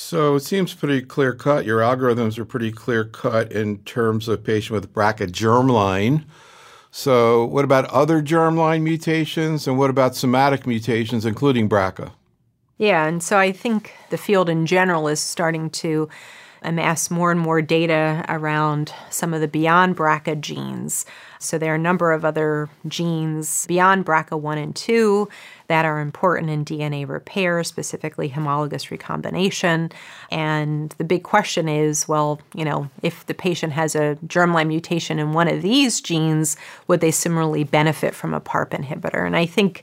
So it seems pretty clear cut. Your algorithms are pretty clear cut in terms of patient with BRCA germline. So what about other germline mutations and what about somatic mutations, including BRCA? Yeah, and so I think the field in general is starting to amass more and more data around some of the beyond BRCA genes. So there are a number of other genes beyond BRCA1 and 2 that are important in DNA repair, specifically homologous recombination. And the big question is, well, if the patient has a germline mutation in one of these genes, would they similarly benefit from a PARP inhibitor? And I think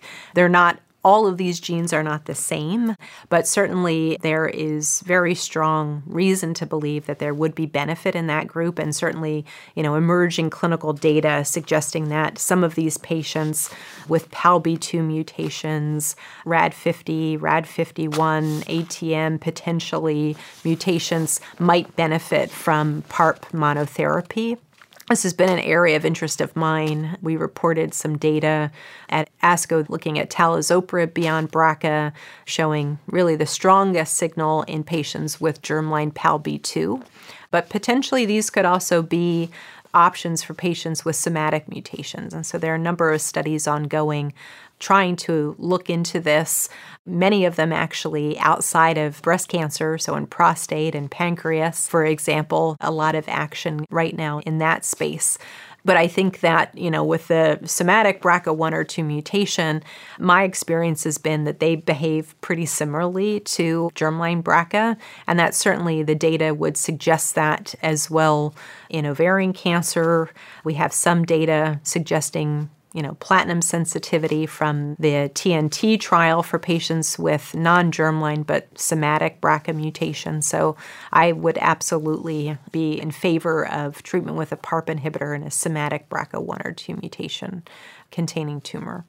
all of these genes are not the same, but certainly there is very strong reason to believe that there would be benefit in that group, and certainly, emerging clinical data suggesting that some of these patients with PALB2 mutations, RAD50, RAD51, ATM potentially mutations might benefit from PARP monotherapy. This has been an area of interest of mine. We reported some data at ASCO looking at talazoparib beyond BRCA, showing really the strongest signal in patients with germline PALB2. But potentially these could also be options for patients with somatic mutations. And so there are a number of studies ongoing trying to look into this, many of them actually outside of breast cancer, so in prostate and pancreas, for example, a lot of action right now in that space. But I think that, with the somatic BRCA1 or 2 mutation, my experience has been that they behave pretty similarly to germline BRCA, and that certainly the data would suggest that as well in ovarian cancer. We have some data suggesting platinum sensitivity from the TNT trial for patients with non-germline but somatic BRCA mutation. So I would absolutely be in favor of treatment with a PARP inhibitor in a somatic BRCA1 or 2 mutation containing tumor.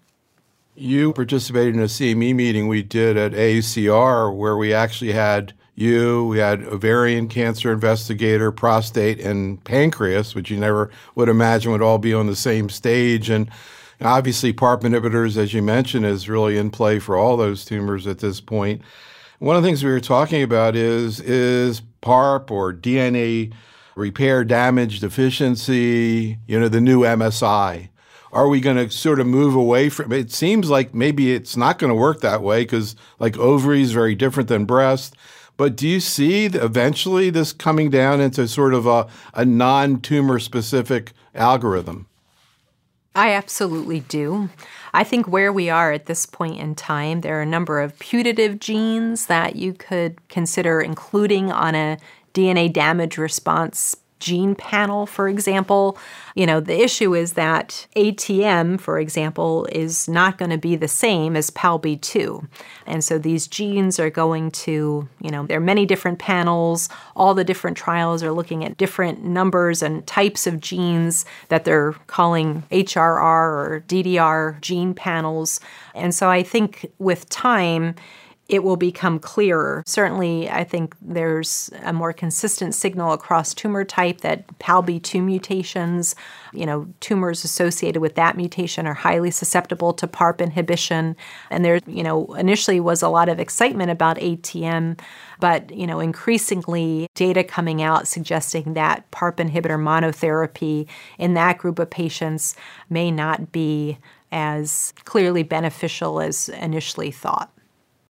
You participated in a CME meeting we did at AACR where we actually had we had ovarian cancer investigator, prostate, and pancreas, which you never would imagine would all be on the same stage. And obviously, PARP inhibitors, as you mentioned, is really in play for all those tumors at this point. One of the things we were talking about is PARP or DNA repair damage deficiency, the new MSI. Are we going to sort of move away from it? It seems like maybe it's not going to work that way because ovary is very different than breast. But do you see eventually this coming down into sort of a non-tumor specific algorithm? I absolutely do. I think where we are at this point in time, there are a number of putative genes that you could consider including on a DNA damage response gene panel, for example. The issue is that ATM, for example, is not going to be the same as PALB2. And so these genes are going to, there are many different panels. All the different trials are looking at different numbers and types of genes that they're calling HRR or DDR gene panels. And so I think with time, it will become clearer. Certainly, I think there's a more consistent signal across tumor type that PALB2 mutations, tumors associated with that mutation are highly susceptible to PARP inhibition. And there, initially was a lot of excitement about ATM, but, increasingly data coming out suggesting that PARP inhibitor monotherapy in that group of patients may not be as clearly beneficial as initially thought.